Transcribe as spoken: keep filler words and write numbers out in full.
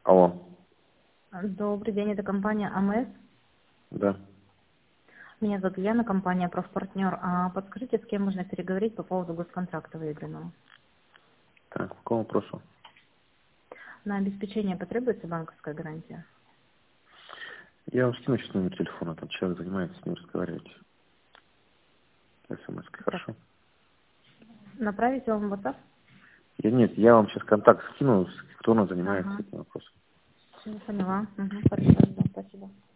Алло. Добрый день, это компания АМС. Да. Меня зовут Яна, компания «Профпартнер». А подскажите, с кем можно переговорить по поводу госконтракта выигранного? Так, по какому вопросу? На обеспечение потребуется банковская гарантия? Я вам скину сейчас номер телефона, там человек занимается, с ним разговаривать. СМС-кой, Так, хорошо? направить вам в WhatsApp? Я, нет, я вам сейчас контакт скину, с- кто у нас занимается Ага, этим вопросом. все, поняла. Угу, хорошо, да, спасибо.